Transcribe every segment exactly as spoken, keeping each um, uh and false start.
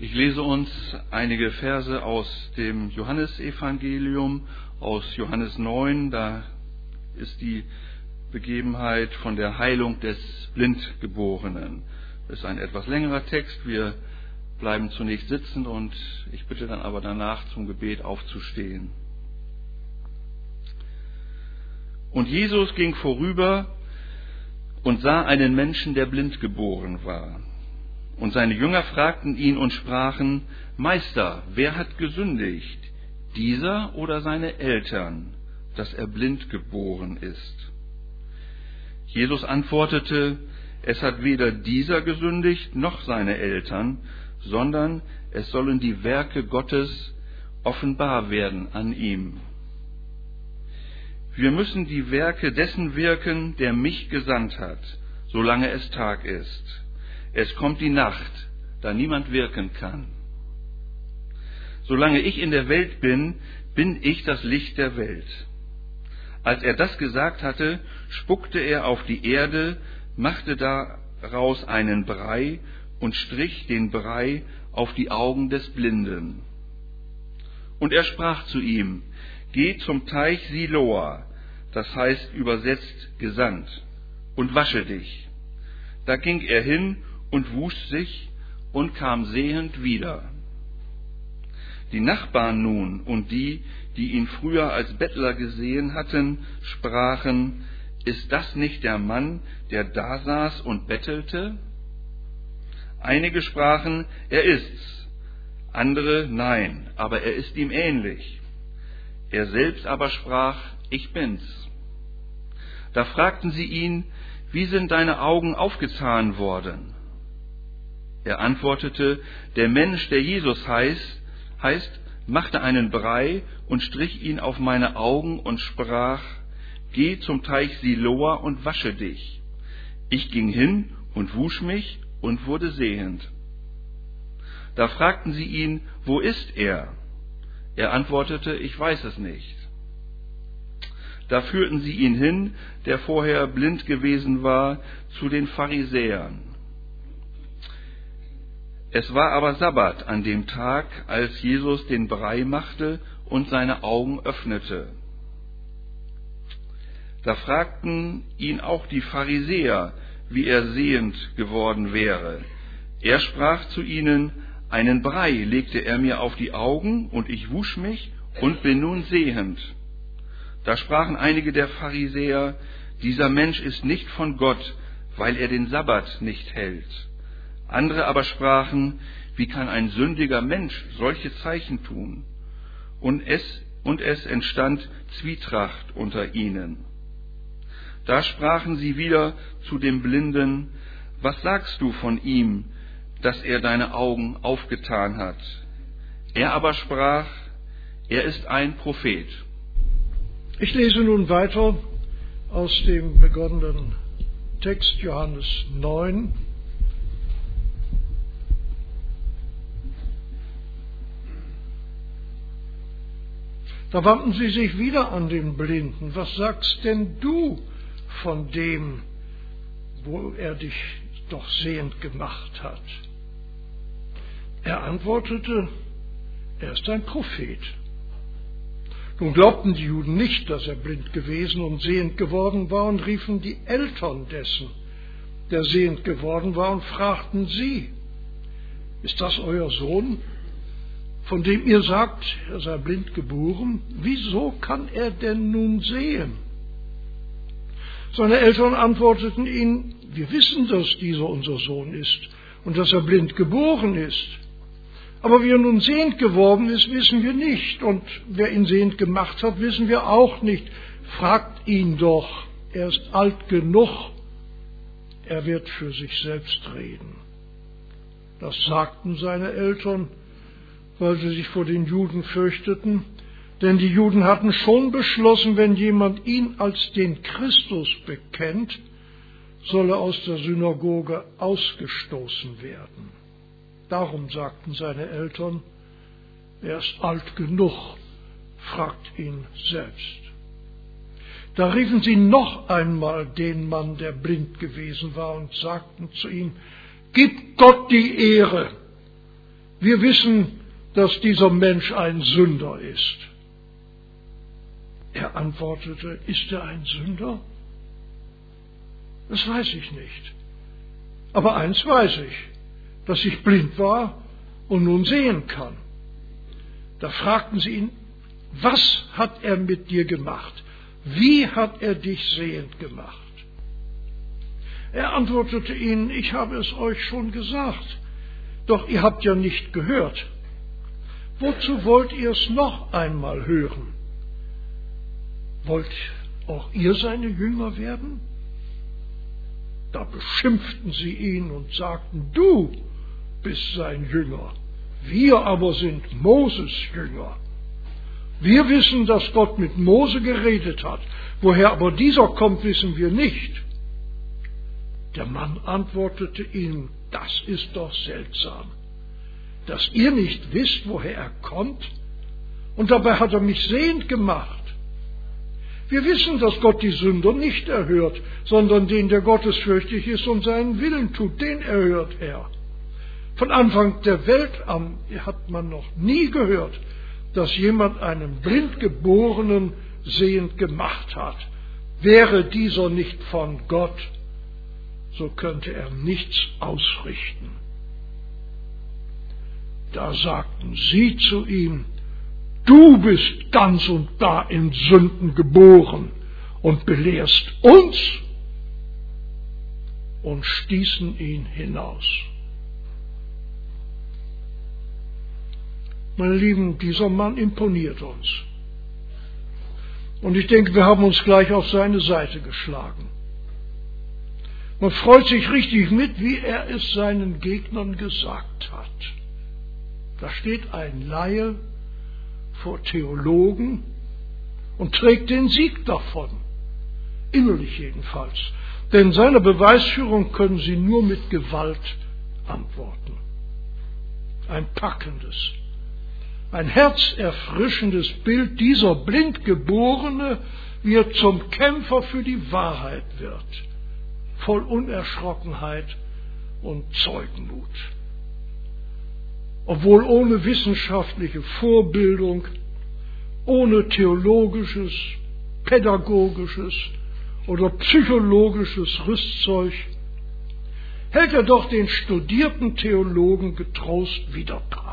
Ich lese uns einige Verse aus dem Johannesevangelium, aus Johannes neun. Da ist die Begebenheit von der Heilung des Blindgeborenen. Das ist ein etwas längerer Text. Wir bleiben zunächst sitzen und ich bitte dann aber danach zum Gebet aufzustehen. Und Jesus ging vorüber und sah einen Menschen, der blind geboren war. Und seine Jünger fragten ihn und sprachen: Meister, wer hat gesündigt, dieser oder seine Eltern, dass er blind geboren ist? Jesus antwortete: Es hat weder dieser gesündigt noch seine Eltern, sondern es sollen die Werke Gottes offenbar werden an ihm. Wir müssen die Werke dessen wirken, der mich gesandt hat, solange es Tag ist. Es kommt die Nacht, da niemand wirken kann. Solange ich in der Welt bin, bin ich das Licht der Welt. Als er das gesagt hatte, spuckte er auf die Erde, machte daraus einen Brei und strich den Brei auf die Augen des Blinden. Und er sprach zu ihm: Geh zum Teich Siloa, das heißt übersetzt gesandt, und wasche dich. Da ging er hin und wusch sich und kam sehend wieder. Die Nachbarn nun und die, die ihn früher als Bettler gesehen hatten, sprachen: Ist das nicht der Mann, der da saß und bettelte? Einige sprachen: Er ist's, andere: Nein, aber er ist ihm ähnlich. Er selbst aber sprach: Ich bin's. Da fragten sie ihn: Wie sind deine Augen aufgetan worden? Er antwortete: Der Mensch, der Jesus heißt, heißt, machte einen Brei und strich ihn auf meine Augen und sprach: Geh zum Teich Siloa und wasche dich. Ich ging hin und wusch mich und wurde sehend. Da fragten sie ihn: Wo ist er? Er antwortete: Ich weiß es nicht. Da führten sie ihn hin, der vorher blind gewesen war, zu den Pharisäern. Es war aber Sabbat an dem Tag, als Jesus den Brei machte und seine Augen öffnete. Da fragten ihn auch die Pharisäer, wie er sehend geworden wäre. Er sprach zu ihnen: Einen Brei legte er mir auf die Augen, und ich wusch mich und bin nun sehend. Da sprachen einige der Pharisäer: Dieser Mensch ist nicht von Gott, weil er den Sabbat nicht hält. Andere aber sprachen: Wie kann ein sündiger Mensch solche Zeichen tun? Und es, und es entstand Zwietracht unter ihnen. Da sprachen sie wieder zu dem Blinden: Was sagst du von ihm, dass er deine Augen aufgetan hat? Er aber sprach: Er ist ein Prophet. Ich lese nun weiter aus dem begonnenen Text Johannes neun. Da wandten sie sich wieder an den Blinden: Was sagst denn du von dem, wo er dich doch sehend gemacht hat? Er antwortete: Er ist ein Prophet. Nun glaubten die Juden nicht, dass er blind gewesen und sehend geworden war, und riefen die Eltern dessen, der sehend geworden war, und fragten sie: Ist das euer Sohn, von dem ihr sagt, er sei blind geboren? Wieso kann er denn nun sehen? Seine Eltern antworteten ihnen: Wir wissen, dass dieser unser Sohn ist und dass er blind geboren ist. Aber wie er nun sehend geworden ist, wissen wir nicht. Und wer ihn sehend gemacht hat, wissen wir auch nicht. Fragt ihn doch, er ist alt genug, er wird für sich selbst reden. Das sagten seine Eltern, weil sie sich vor den Juden fürchteten, denn die Juden hatten schon beschlossen, wenn jemand ihn als den Christus bekennt, soll er aus der Synagoge ausgestoßen werden. Darum sagten seine Eltern: Er ist alt genug, fragt ihn selbst. Da riefen sie noch einmal den Mann, der blind gewesen war, und sagten zu ihm: Gib Gott die Ehre. wir wissen, dass dieser Mensch ein Sünder ist. Er antwortete, ist er ein Sünder? Das weiß ich nicht. Aber eins weiß ich, dass ich blind war und nun sehen kann. Da fragten sie ihn, was hat er mit dir gemacht? Wie hat er dich sehend gemacht? Er antwortete ihnen, ich habe es euch schon gesagt, doch ihr habt ja nicht gehört. Wozu wollt ihr es noch einmal hören? Wollt auch ihr seine Jünger werden? Da beschimpften sie ihn und sagten, du bist sein Jünger, wir aber sind Moses Jünger. Wir wissen, dass Gott mit Mose geredet hat, woher aber dieser kommt, wissen wir nicht. Der Mann antwortete ihm, das ist doch seltsam, dass ihr nicht wisst, woher er kommt, und dabei hat er mich sehend gemacht. Wir wissen, dass Gott die Sünder nicht erhört, sondern den, der gottesfürchtig ist und seinen Willen tut, den erhört er. Von Anfang der Welt an hat man noch nie gehört, dass jemand einen Blindgeborenen sehend gemacht hat. Wäre dieser nicht von Gott, so könnte er nichts ausrichten. Da sagten sie zu ihm, du bist ganz und gar in Sünden geboren und belehrst uns, und stießen ihn hinaus. Meine Lieben, dieser Mann imponiert uns. Und ich denke, wir haben uns gleich auf seine Seite geschlagen. Man freut sich richtig mit, wie er es seinen Gegnern gesagt hat. Da steht ein Laie vor Theologen und trägt den Sieg davon. Innerlich jedenfalls. Denn seiner Beweisführung können sie nur mit Gewalt antworten. Ein packendes, ein herzerfrischendes Bild, dieser Blindgeborene, wie er zum Kämpfer für die Wahrheit wird, voll Unerschrockenheit und Zeugenmut. Obwohl ohne wissenschaftliche Vorbildung, ohne theologisches, pädagogisches oder psychologisches Rüstzeug, hält er doch den studierten Theologen getrost Widerpart.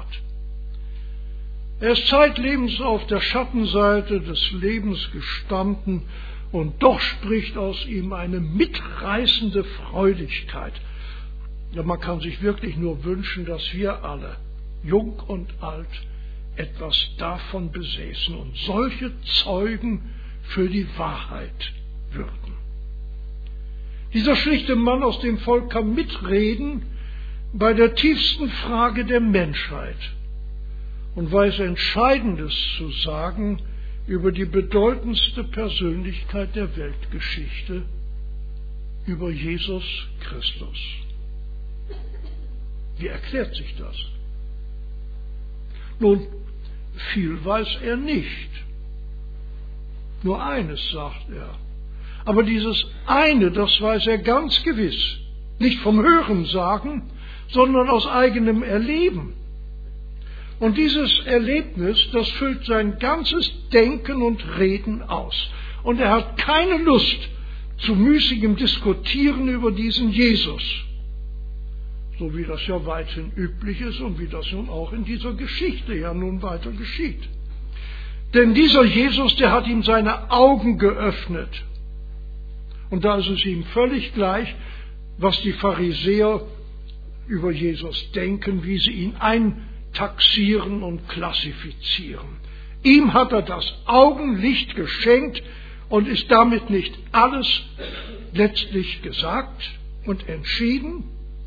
Er ist zeitlebens auf der Schattenseite des Lebens gestanden, und doch spricht aus ihm eine mitreißende Freudigkeit. Ja, man kann sich wirklich nur wünschen, dass wir alle, jung und alt, etwas davon besäßen und solche Zeugen für die Wahrheit würden. Dieser schlichte Mann aus dem Volk kann mitreden bei der tiefsten Frage der Menschheit und weiß Entscheidendes zu sagen über die bedeutendste Persönlichkeit der Weltgeschichte, über Jesus Christus. Wie erklärt sich das? Nun, viel weiß er nicht. Nur eines sagt er. Aber dieses eine, das weiß er ganz gewiss. Nicht vom Hörensagen, sondern aus eigenem Erleben. Und dieses Erlebnis, das füllt sein ganzes Denken und Reden aus. Und er hat keine Lust zu müßigem Diskutieren über diesen Jesus. So wie das ja weithin üblich ist und wie das nun auch in dieser Geschichte ja nun weiter geschieht. Denn dieser Jesus, der hat ihm seine Augen geöffnet. Und da ist es ihm völlig gleich, was die Pharisäer über Jesus denken, wie sie ihn eintaxieren und klassifizieren. Ihm hat er das Augenlicht geschenkt und ist damit nicht alles letztlich gesagt und entschieden.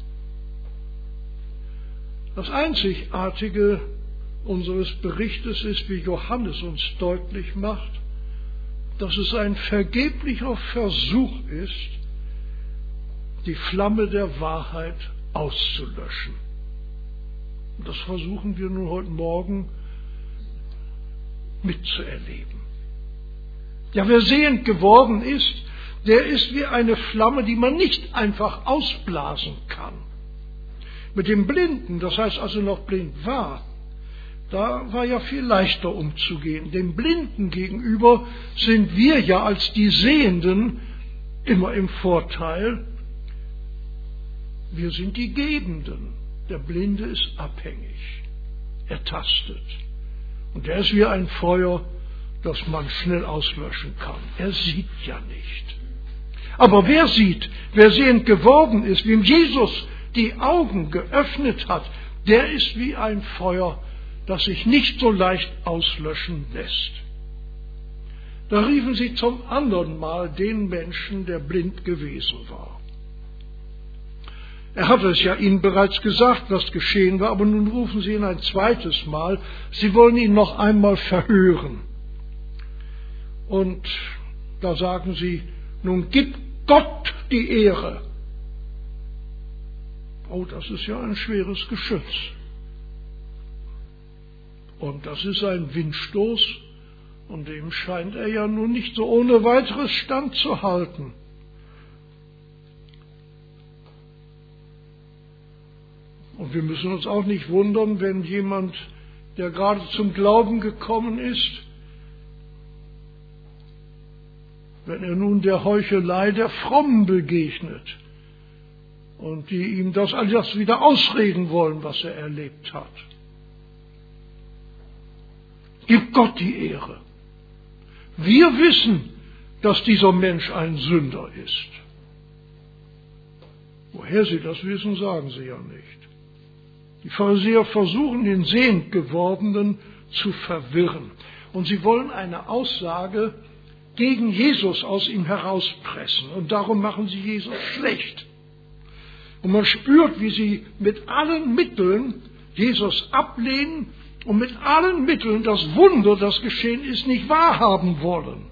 Das Einzigartige unseres Berichtes ist, wie Johannes uns deutlich macht, dass es ein vergeblicher Versuch ist, die Flamme der Wahrheit auszulöschen. Und das versuchen wir nun heute Morgen mitzuerleben. Ja, wer sehend geworden ist, der ist wie eine Flamme, die man nicht einfach ausblasen kann. Mit dem Blinden, das heißt also noch blind war, da war ja viel leichter umzugehen. Dem Blinden gegenüber sind wir ja als die Sehenden immer im Vorteil. Wir sind die Gebenden. Der Blinde ist abhängig. Er tastet. Und er ist wie ein Feuer, das man schnell auslöschen kann. Er sieht ja nicht. Aber wer sieht, wer sehend geworden ist, wem Jesus die Augen geöffnet hat, der ist wie ein Feuer, das sich nicht so leicht auslöschen lässt. Da riefen sie zum anderen Mal den Menschen, der blind gewesen war. Er hatte es ja ihnen bereits gesagt, was geschehen war, aber nun rufen sie ihn ein zweites Mal. Sie wollen ihn noch einmal verhören. Und da sagen sie, nun gib Gott die Ehre. Oh, das ist ja ein schweres Geschütz. Und das ist ein Windstoß, und dem scheint er ja nun nicht so ohne weiteres standzuhalten. Und wir müssen uns auch nicht wundern, wenn jemand, der gerade zum Glauben gekommen ist, wenn er nun der Heuchelei der Frommen begegnet und die ihm das alles wieder ausreden wollen, was er erlebt hat. Gib Gott die Ehre. Wir wissen, dass dieser Mensch ein Sünder ist. Woher sie das wissen, sagen sie ja nicht. Die Pharisäer versuchen, den sehend Gewordenen zu verwirren. Und sie wollen eine Aussage gegen Jesus aus ihm herauspressen. Und darum machen sie Jesus schlecht. Und man spürt, wie sie mit allen Mitteln Jesus ablehnen und mit allen Mitteln das Wunder, das geschehen ist, nicht wahrhaben wollen.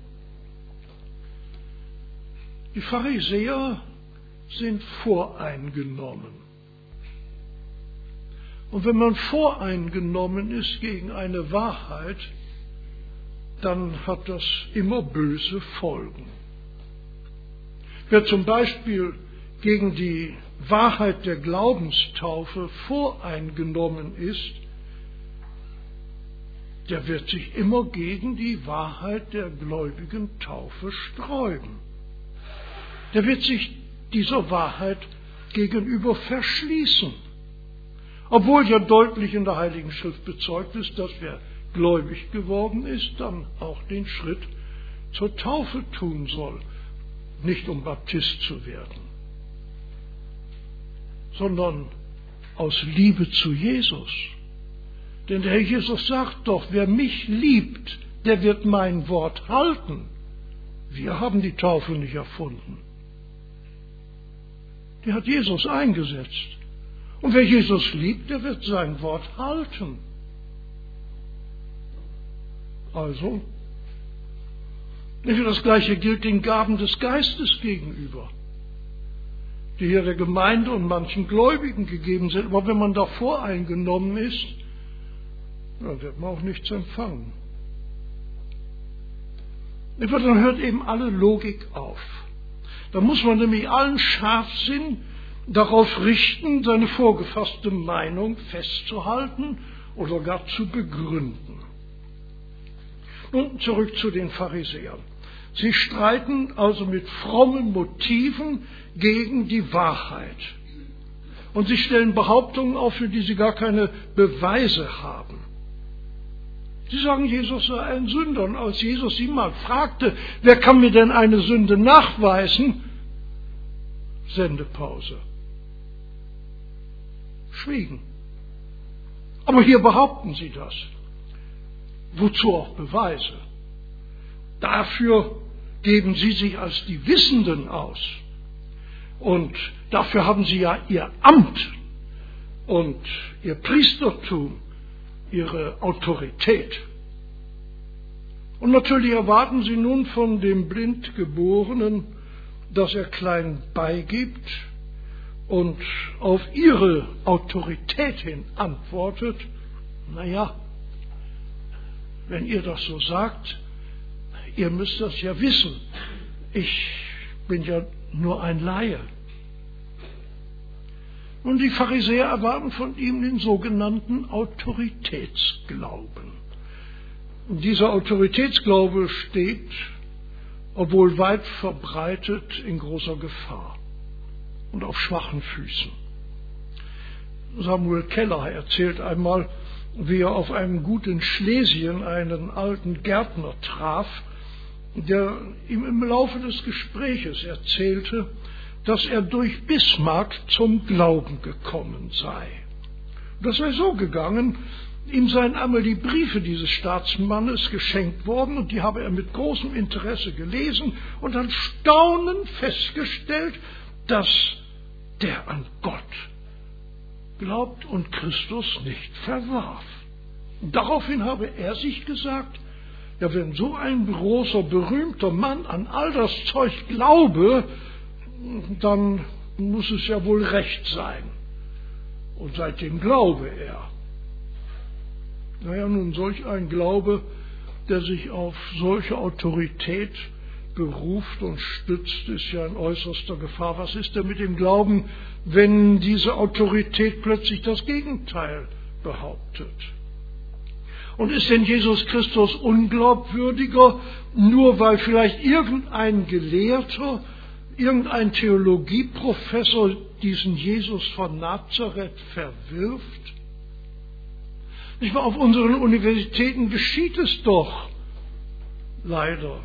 Die Pharisäer sind voreingenommen. Und wenn man voreingenommen ist gegen eine Wahrheit, dann hat das immer böse Folgen. Wer zum Beispiel gegen die Wahrheit der Glaubenstaufe voreingenommen ist, der wird sich immer gegen die Wahrheit der gläubigen Taufe sträuben. Der wird sich dieser Wahrheit gegenüber verschließen. Obwohl ja deutlich in der Heiligen Schrift bezeugt ist, dass wer gläubig geworden ist, dann auch den Schritt zur Taufe tun soll. Nicht um Baptist zu werden, sondern aus Liebe zu Jesus. Denn der Herr Jesus sagt doch, wer mich liebt, der wird mein Wort halten. Wir haben die Taufe nicht erfunden. Die hat Jesus eingesetzt. Und wer Jesus liebt, der wird sein Wort halten. Also, das Gleiche gilt den Gaben des Geistes gegenüber, die hier der Gemeinde und manchen Gläubigen gegeben sind. Aber wenn man da voreingenommen ist, dann wird man auch nichts empfangen. Dann hört eben alle Logik auf. Da muss man nämlich allen Scharfsinn darauf richten, seine vorgefasste Meinung festzuhalten oder gar zu begründen. Nun zurück zu den Pharisäern. Sie streiten also mit frommen Motiven gegen die Wahrheit. Und sie stellen Behauptungen auf, für die sie gar keine Beweise haben. Sie sagen, Jesus sei ein Sünder. Und als Jesus sie mal fragte, wer kann mir denn eine Sünde nachweisen? Sendepause. Schwiegen. Aber hier behaupten sie das. Wozu auch Beweise? Dafür geben sie sich als die Wissenden aus. Und dafür haben sie ja ihr Amt und ihr Priestertum, ihre Autorität. Und natürlich erwarten sie nun von dem Blindgeborenen, dass er klein beigibt und auf ihre Autorität hin antwortet, naja, wenn ihr das so sagt, ihr müsst das ja wissen. Ich bin ja nur ein Laie. Und die Pharisäer erwarten von ihm den sogenannten Autoritätsglauben. Und dieser Autoritätsglaube steht, obwohl weit verbreitet, in großer Gefahr und auf schwachen Füßen. Samuel Keller erzählt einmal, wie er auf einem Gut in Schlesien einen alten Gärtner traf, der ihm im Laufe des Gespräches erzählte, dass er durch Bismarck zum Glauben gekommen sei. Das sei so gegangen: ihm seien einmal die Briefe dieses Staatsmannes geschenkt worden, und die habe er mit großem Interesse gelesen und an Staunen festgestellt, dass der an Gott glaubt und Christus nicht verwarf. Daraufhin habe er sich gesagt, ja, wenn so ein großer, berühmter Mann an all das Zeug glaube, dann muss es ja wohl recht sein. Und seitdem glaube er. Naja, nun, solch ein Glaube, der sich auf solche Autorität beruft und stützt, ist ja in äußerster Gefahr. Was ist denn mit dem Glauben, wenn diese Autorität plötzlich das Gegenteil behauptet? Und ist denn Jesus Christus unglaubwürdiger, nur weil vielleicht irgendein Gelehrter, irgendein Theologieprofessor diesen Jesus von Nazareth verwirft? Nicht wahr? Auf unseren Universitäten geschieht es doch leider,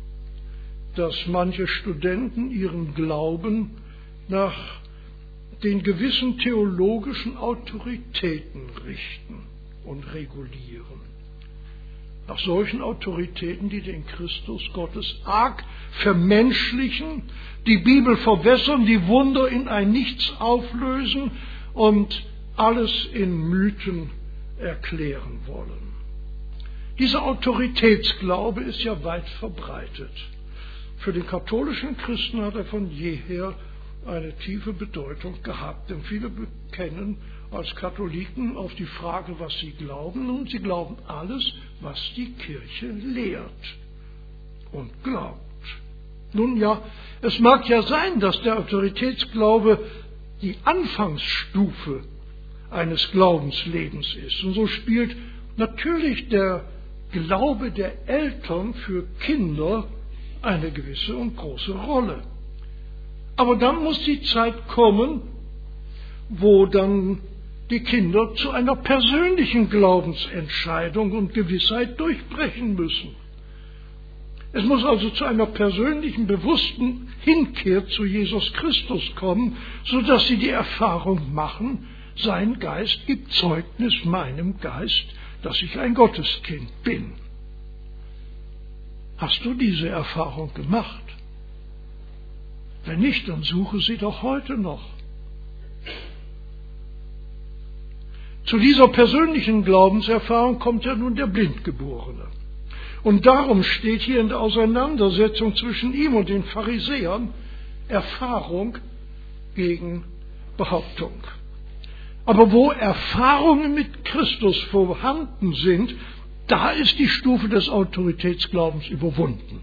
dass manche Studenten ihren Glauben nach den gewissen theologischen Autoritäten richten und regulieren. Nach solchen Autoritäten, die den Christus Gottes arg vermenschlichen, die Bibel verwässern, die Wunder in ein Nichts auflösen und alles in Mythen erklären wollen. Dieser Autoritätsglaube ist ja weit verbreitet. Für den katholischen Christen hat er von jeher eine tiefe Bedeutung gehabt, denn viele bekennen als Katholiken auf die Frage, was sie glauben, und sie glauben alles, was die Kirche lehrt und glaubt. Nun ja, es mag ja sein, dass der Autoritätsglaube die Anfangsstufe eines Glaubenslebens ist. Und so spielt natürlich der Glaube der Eltern für Kinder eine gewisse und große Rolle. Aber dann muss die Zeit kommen, wo dann die Kinder zu einer persönlichen Glaubensentscheidung und Gewissheit durchbrechen müssen. Es muss also zu einer persönlichen, bewussten Hinkehr zu Jesus Christus kommen, sodass sie die Erfahrung machen, sein Geist gibt Zeugnis meinem Geist, dass ich ein Gotteskind bin. Hast du diese Erfahrung gemacht? Wenn nicht, dann suche sie doch heute noch. Zu dieser persönlichen Glaubenserfahrung kommt ja nun der Blindgeborene. Und darum steht hier in der Auseinandersetzung zwischen ihm und den Pharisäern Erfahrung gegen Behauptung. Aber wo Erfahrungen mit Christus vorhanden sind, da ist die Stufe des Autoritätsglaubens überwunden.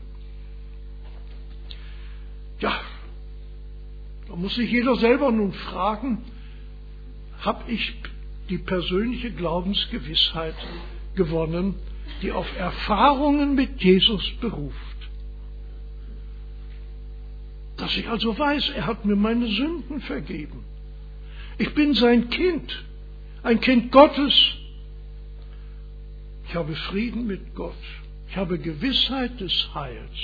Ja, da muss sich jeder selber nun fragen, habe ich die persönliche Glaubensgewissheit gewonnen, die auf Erfahrungen mit Jesus beruft? Dass ich also weiß, er hat mir meine Sünden vergeben. Ich bin sein Kind, ein Kind Gottes. Ich habe Frieden mit Gott. Ich habe Gewissheit des Heils.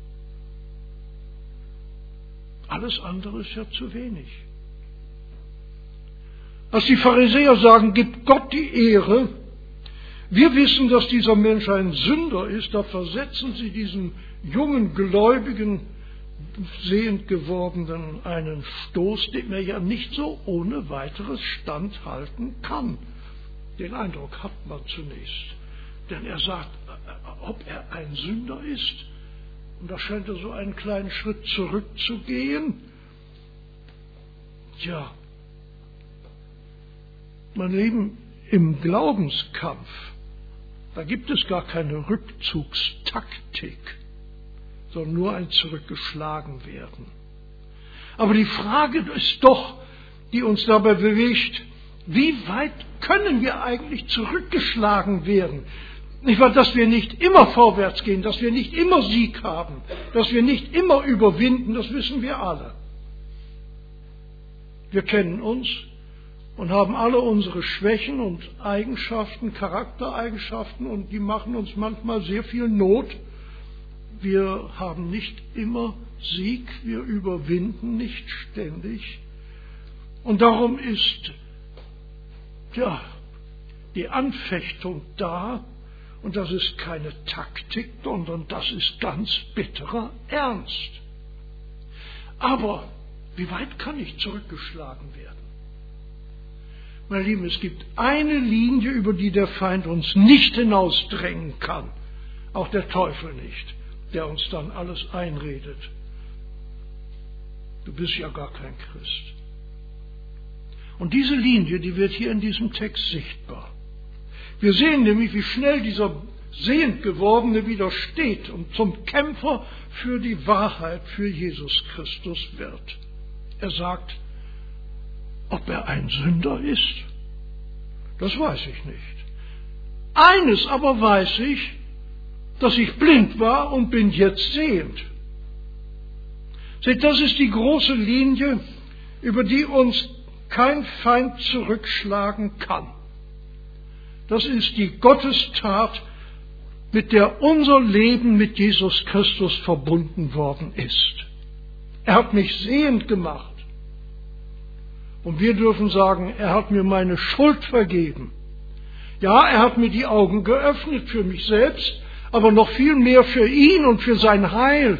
Alles andere ist ja zu wenig. Als die Pharisäer sagen, gib Gott die Ehre, wir wissen, dass dieser Mensch ein Sünder ist, da versetzen sie diesen jungen Gläubigen, sehend gewordenen einen Stoß, dem er ja nicht so ohne weiteres standhalten kann. Den Eindruck hat man zunächst. Denn er sagt, ob er ein Sünder ist, und da scheint er so einen kleinen Schritt zurückzugehen. Tja, mein Lieben, im Glaubenskampf, da gibt es gar keine Rückzugstaktik, sondern nur ein Zurückgeschlagen werden. Aber die Frage ist doch, die uns dabei bewegt, wie weit können wir eigentlich zurückgeschlagen werden? Nicht wahr, dass wir nicht immer vorwärts gehen, dass wir nicht immer Sieg haben, dass wir nicht immer überwinden, das wissen wir alle. Wir kennen uns und haben alle unsere Schwächen und Eigenschaften, Charaktereigenschaften, und die machen uns manchmal sehr viel Not. Wir haben nicht immer Sieg, wir überwinden nicht ständig. Und darum ist ja die Anfechtung da, und das ist keine Taktik, sondern das ist ganz bitterer Ernst. Aber wie weit kann ich zurückgeschlagen werden? Meine Lieben, es gibt eine Linie, über die der Feind uns nicht hinausdrängen kann, auch der Teufel nicht, der uns dann alles einredet. Du bist ja gar kein Christ. Und diese Linie, die wird hier in diesem Text sichtbar. Wir sehen nämlich, wie schnell dieser sehend gewordene widersteht und zum Kämpfer für die Wahrheit, für Jesus Christus wird. Er sagt, ob er ein Sünder ist, das weiß ich nicht. Eines aber weiß ich, dass ich blind war und bin jetzt sehend. Seht, das ist die große Linie, über die uns kein Feind zurückschlagen kann. Das ist die Gottestat, mit der unser Leben mit Jesus Christus verbunden worden ist. Er hat mich sehend gemacht. Und wir dürfen sagen, er hat mir meine Schuld vergeben. Ja, er hat mir die Augen geöffnet für mich selbst, aber noch viel mehr für ihn und für sein Heil.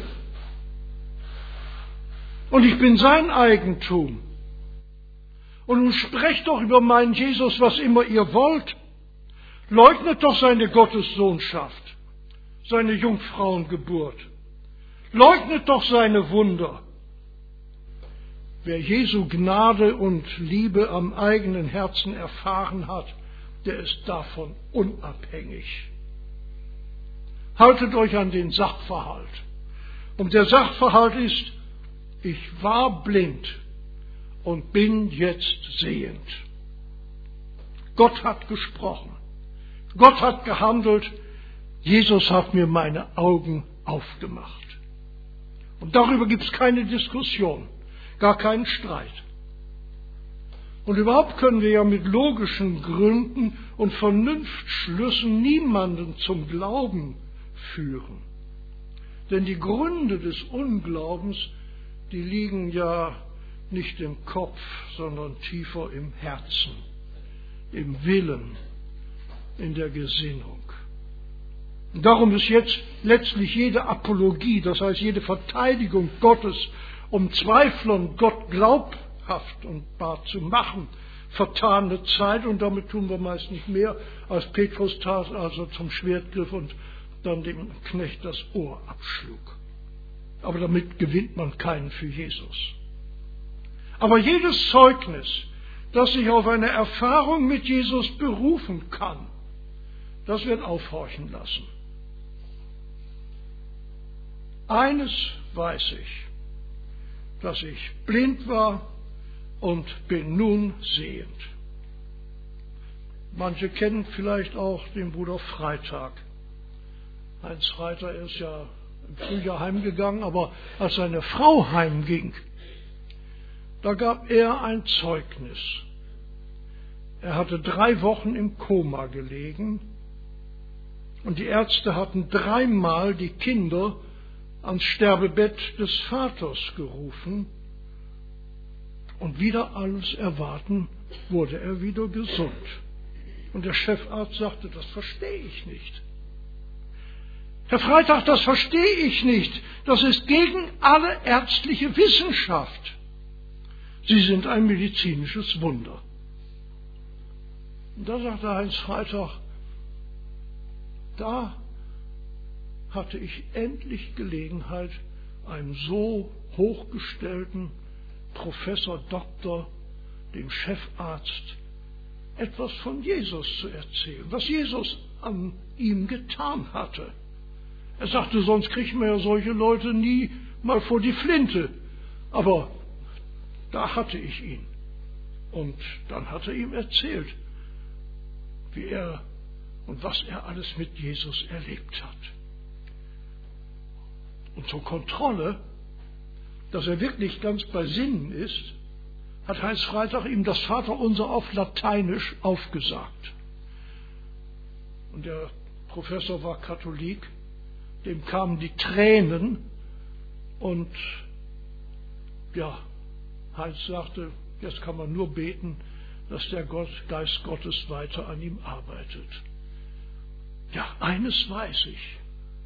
Und ich bin sein Eigentum. Und nun sprecht doch über meinen Jesus, was immer ihr wollt. Leugnet doch seine Gottessohnschaft, seine Jungfrauengeburt. Leugnet doch seine Wunder. Wer Jesu Gnade und Liebe am eigenen Herzen erfahren hat, der ist davon unabhängig. Haltet euch an den Sachverhalt. Und der Sachverhalt ist, ich war blind und bin jetzt sehend. Gott hat gesprochen. Gott hat gehandelt. Jesus hat mir meine Augen aufgemacht. Und darüber gibt es keine Diskussion, gar keinen Streit. Und überhaupt können wir ja mit logischen Gründen und Vernunftschlüssen niemanden zum Glauben führen. Denn die Gründe des Unglaubens, die liegen ja nicht im Kopf, sondern tiefer im Herzen, im Willen, in der Gesinnung. Und darum ist jetzt letztlich jede Apologie, das heißt jede Verteidigung Gottes, um Zweiflern Gott glaubhaft und wahr zu machen, vertane Zeit, und damit tun wir meist nicht mehr, als Petrus tat, als er zum Schwert griff und dann dem Knecht das Ohr abschlug. Aber damit gewinnt man keinen für Jesus. Aber jedes Zeugnis, das sich auf eine Erfahrung mit Jesus berufen kann, das wird aufhorchen lassen. Eines weiß ich, dass ich blind war und bin nun sehend. Manche kennen vielleicht auch den Bruder Freitag. Heinz Reiter ist ja im Frühjahr heimgegangen, aber als seine Frau heimging, da gab er ein Zeugnis. Er hatte drei Wochen im Koma gelegen und die Ärzte hatten dreimal die Kinder ans Sterbebett des Vaters gerufen, und wider alles Erwarten wurde er wieder gesund. Und der Chefarzt sagte, das verstehe ich nicht. Herr Freitag, das verstehe ich nicht. Das ist gegen alle ärztliche Wissenschaft. Sie sind ein medizinisches Wunder. Und da sagte Heinz Freitag, da hatte ich endlich Gelegenheit, einem so hochgestellten Professor Doktor, dem Chefarzt, etwas von Jesus zu erzählen, was Jesus an ihm getan hatte. Er sagte, sonst kriegt man ja solche Leute nie mal vor die Flinte. Aber da hatte ich ihn. Und dann hat er ihm erzählt, wie er und was er alles mit Jesus erlebt hat. Und zur Kontrolle, dass er wirklich ganz bei Sinnen ist, hat Heinz Freitag ihm das Vaterunser auf Lateinisch aufgesagt. Und der Professor war Katholik, dem kamen die Tränen und ja, Heinz sagte, jetzt kann man nur beten, dass der Gott, Geist Gottes weiter an ihm arbeitet. Ja, eines weiß ich.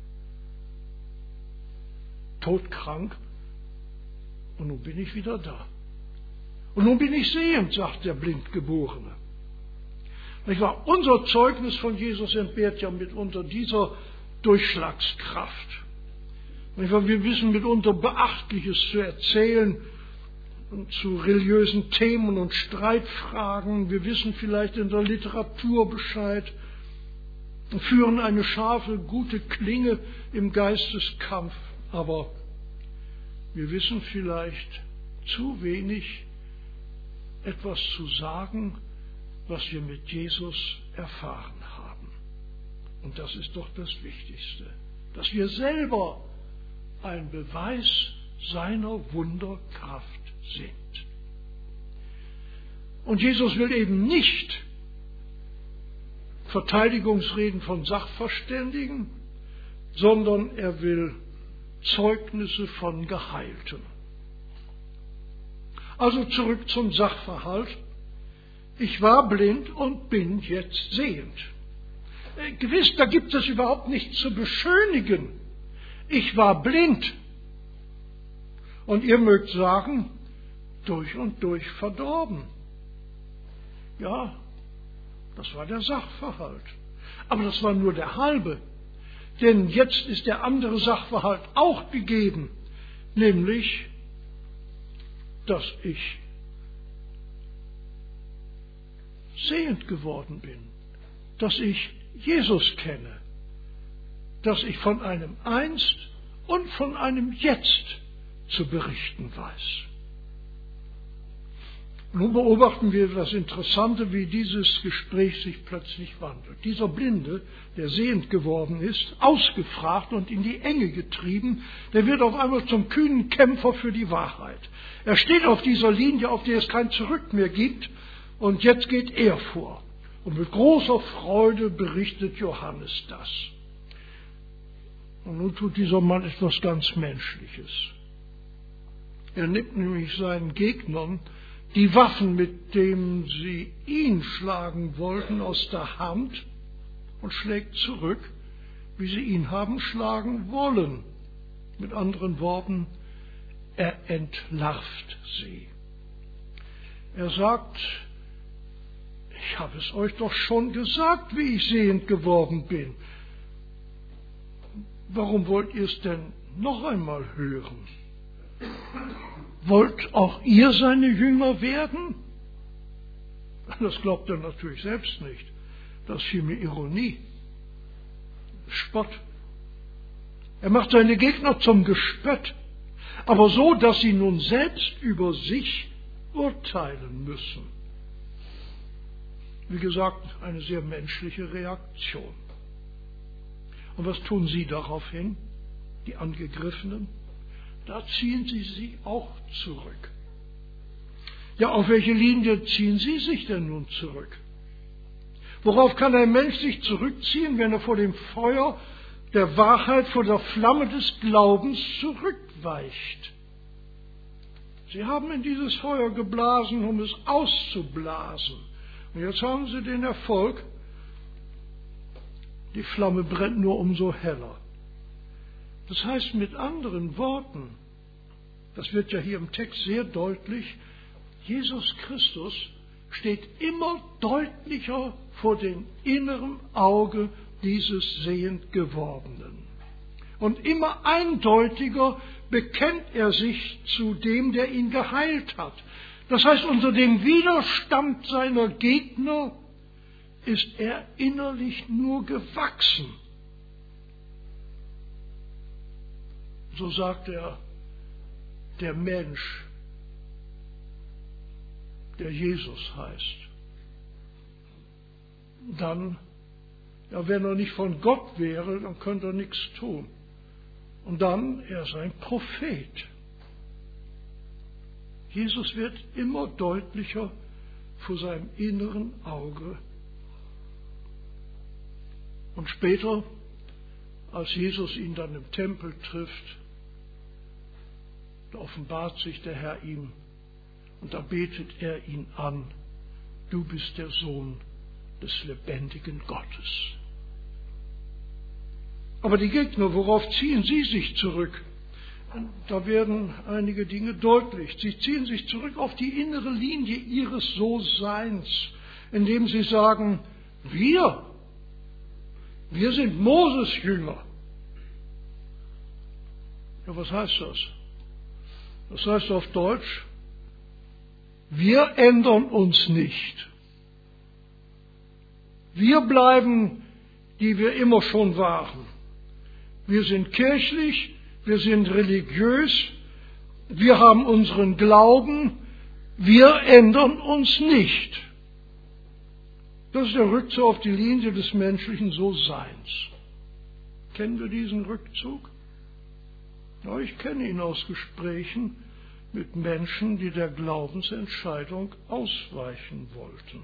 Todkrank und nun bin ich wieder da. Und nun bin ich sehend, sagt der Blindgeborene. Nicht wahr? Unser Zeugnis von Jesus entbehrt ja mitunter dieser Durchschlagskraft. Nicht wahr? Wir wissen mitunter Beachtliches zu erzählen zu religiösen Themen und Streitfragen. Wir wissen vielleicht in der Literatur Bescheid und führen eine scharfe, gute Klinge im Geisteskampf. Aber wir wissen vielleicht zu wenig, etwas zu sagen, was wir mit Jesus erfahren haben. Und das ist doch das Wichtigste, dass wir selber ein Beweis seiner Wunderkraft sind. Und Jesus will eben nicht Verteidigungsreden von Sachverständigen, sondern er will Zeugnisse von Geheilten. Also zurück zum Sachverhalt. Ich war blind und bin jetzt sehend. Äh, gewiss, da gibt es überhaupt nichts zu beschönigen. Ich war blind. Und ihr mögt sagen, durch und durch verdorben. Ja, das war der Sachverhalt. Aber das war nur der halbe. Denn jetzt ist der andere Sachverhalt auch gegeben, nämlich, dass ich sehend geworden bin, dass ich Jesus kenne, dass ich von einem Einst und von einem Jetzt zu berichten weiß. Nun beobachten wir das Interessante, wie dieses Gespräch sich plötzlich wandelt. Dieser Blinde, der sehend geworden ist, ausgefragt und in die Enge getrieben, der wird auf einmal zum kühnen Kämpfer für die Wahrheit. Er steht auf dieser Linie, auf der es kein Zurück mehr gibt, und jetzt geht er vor. Und mit großer Freude berichtet Johannes das. Und nun tut dieser Mann etwas ganz Menschliches. Er nimmt nämlich seinen Gegnern die Waffen, mit denen sie ihn schlagen wollten, aus der Hand und schlägt zurück, wie sie ihn haben schlagen wollen. Mit anderen Worten, er entlarvt sie. Er sagt, ich habe es euch doch schon gesagt, wie ich sehend geworden bin. Warum wollt ihr es denn noch einmal hören? Wollt auch ihr seine Jünger werden? Das glaubt er natürlich selbst nicht. Das ist vielmehr Ironie, Spott. Er macht seine Gegner zum Gespött, aber so, dass sie nun selbst über sich urteilen müssen. Wie gesagt, eine sehr menschliche Reaktion. Und was tun sie daraufhin, die Angegriffenen? Da ziehen sie sich auch zurück. Ja, auf welche Linie ziehen sie sich denn nun zurück? Worauf kann ein Mensch sich zurückziehen, wenn er vor dem Feuer der Wahrheit, vor der Flamme des Glaubens zurückweicht? Sie haben in dieses Feuer geblasen, um es auszublasen. Und jetzt haben sie den Erfolg, die Flamme brennt nur umso heller. Das heißt mit anderen Worten, das wird ja hier im Text sehr deutlich, Jesus Christus steht immer deutlicher vor dem inneren Auge dieses sehend Gewordenen. Und immer eindeutiger bekennt er sich zu dem, der ihn geheilt hat. Das heißt, unter dem Widerstand seiner Gegner ist er innerlich nur gewachsen. So sagt er, der Mensch, der Jesus heißt. Dann, ja, wenn er nicht von Gott wäre, dann könnte er nichts tun. Und dann, er ist ein Prophet. Jesus wird immer deutlicher vor seinem inneren Auge. Und später, als Jesus ihn dann im Tempel trifft, da offenbart sich der Herr ihm und da betet er ihn an: Du bist der Sohn des lebendigen Gottes. Aber die Gegner, worauf ziehen sie sich zurück? Da werden einige Dinge deutlich. Sie ziehen sich zurück auf die innere Linie ihres So-Seins, indem sie sagen: Wir, wir sind Moses Jünger. Ja, was heißt das? Das heißt auf Deutsch: Wir ändern uns nicht. Wir bleiben, die wir immer schon waren. Wir sind kirchlich, wir sind religiös, wir haben unseren Glauben, wir ändern uns nicht. Das ist der Rückzug auf die Linie des menschlichen So-Seins. Kennen wir diesen Rückzug? Ja, ich kenne ihn aus Gesprächen mit Menschen, die der Glaubensentscheidung ausweichen wollten.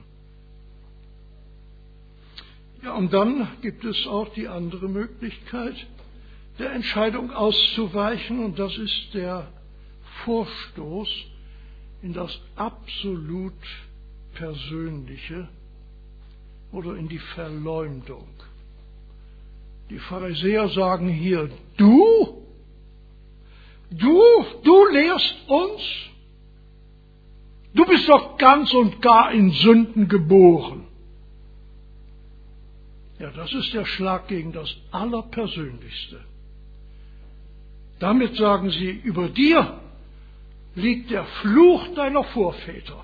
Ja, und dann gibt es auch die andere Möglichkeit, der Entscheidung auszuweichen, und das ist der Vorstoß in das absolut Persönliche oder in die Verleumdung. Die Pharisäer sagen hier: Du, du, du lehrst uns? Du bist doch ganz und gar in Sünden geboren. Ja, das ist der Schlag gegen das Allerpersönlichste. Damit sagen sie: Über dir liegt der Fluch deiner Vorväter.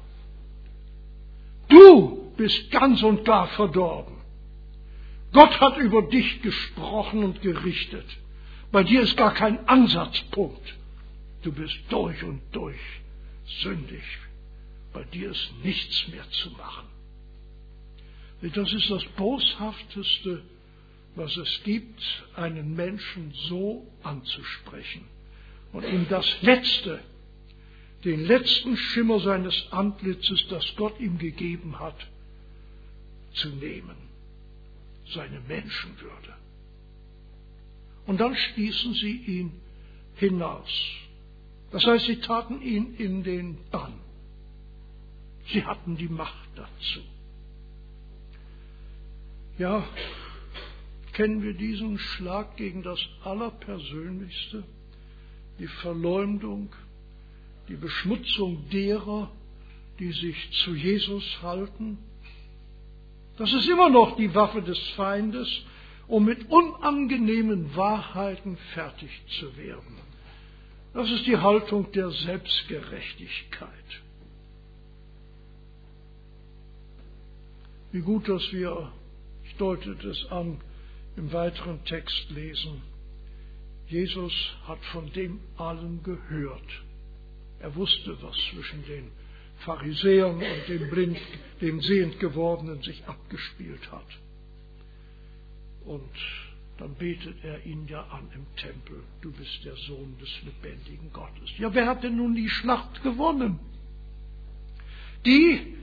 Du bist ganz und gar verdorben. Gott hat über dich gesprochen und gerichtet. Bei dir ist gar kein Ansatzpunkt. Du bist durch und durch sündig. Bei dir ist nichts mehr zu machen. Das ist das Boshafteste, was es gibt, einen Menschen so anzusprechen und ihm das Letzte, den letzten Schimmer seines Antlitzes, das Gott ihm gegeben hat, zu nehmen, seine Menschenwürde. Und dann stießen sie ihn hinaus. Das heißt, sie taten ihn in den Bann. Sie hatten die Macht dazu. Ja, kennen wir diesen Schlag gegen das Allerpersönlichste, die Verleumdung, die Beschmutzung derer, die sich zu Jesus halten? Das ist immer noch die Waffe des Feindes, um mit unangenehmen Wahrheiten fertig zu werden. Das ist die Haltung der Selbstgerechtigkeit. Wie gut, dass wir, ich deute es an, im weiteren Text lesen: Jesus hat von dem allen gehört. Er wusste, was zwischen den Pharisäern und dem blind, dem sehend gewordenen sich abgespielt hat. Und dann betet er ihn ja an im Tempel: Du bist der Sohn des lebendigen Gottes. Ja, wer hat denn nun die Schlacht gewonnen? Die,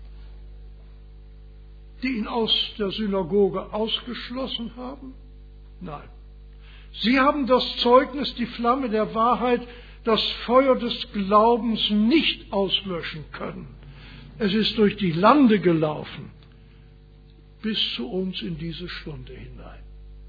die ihn aus der Synagoge ausgeschlossen haben? Nein. Sie haben das Zeugnis, die Flamme der Wahrheit, das Feuer des Glaubens nicht auslöschen können. Es ist durch die Lande gelaufen, bis zu uns in diese Stunde hinein.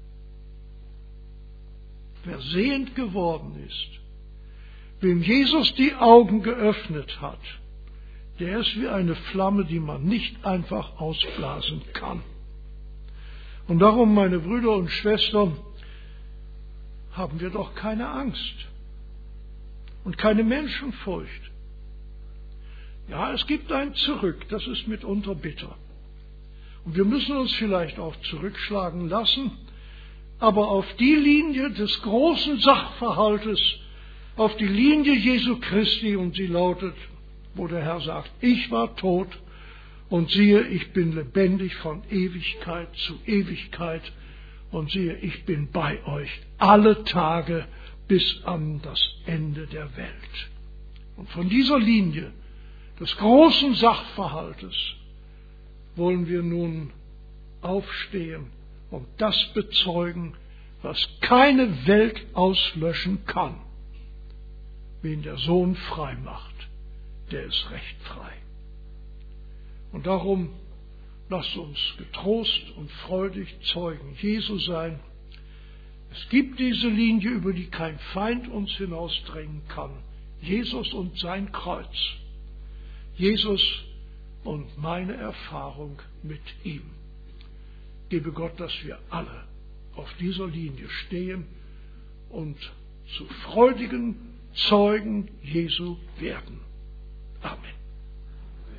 Wer sehend geworden ist, wem Jesus die Augen geöffnet hat, der ist wie eine Flamme, die man nicht einfach ausblasen kann. Und darum, meine Brüder und Schwestern, haben wir doch keine Angst und keine Menschenfurcht. Ja, es gibt ein Zurück, das ist mitunter bitter. Und wir müssen uns vielleicht auch zurückschlagen lassen, aber auf die Linie des großen Sachverhaltes, auf die Linie Jesu Christi, und sie lautet: wo der Herr sagt, ich war tot und siehe, ich bin lebendig von Ewigkeit zu Ewigkeit und siehe, ich bin bei euch alle Tage bis an das Ende der Welt. Und von dieser Linie des großen Sachverhaltes wollen wir nun aufstehen und das bezeugen, was keine Welt auslöschen kann. Wen der Sohn frei macht, der ist recht frei. Und darum lasst uns getrost und freudig Zeugen Jesu sein. Es gibt diese Linie, über die kein Feind uns hinausdrängen kann. Jesus und sein Kreuz. Jesus und meine Erfahrung mit ihm. Gebe Gott, dass wir alle auf dieser Linie stehen und zu freudigen Zeugen Jesu werden. Amen.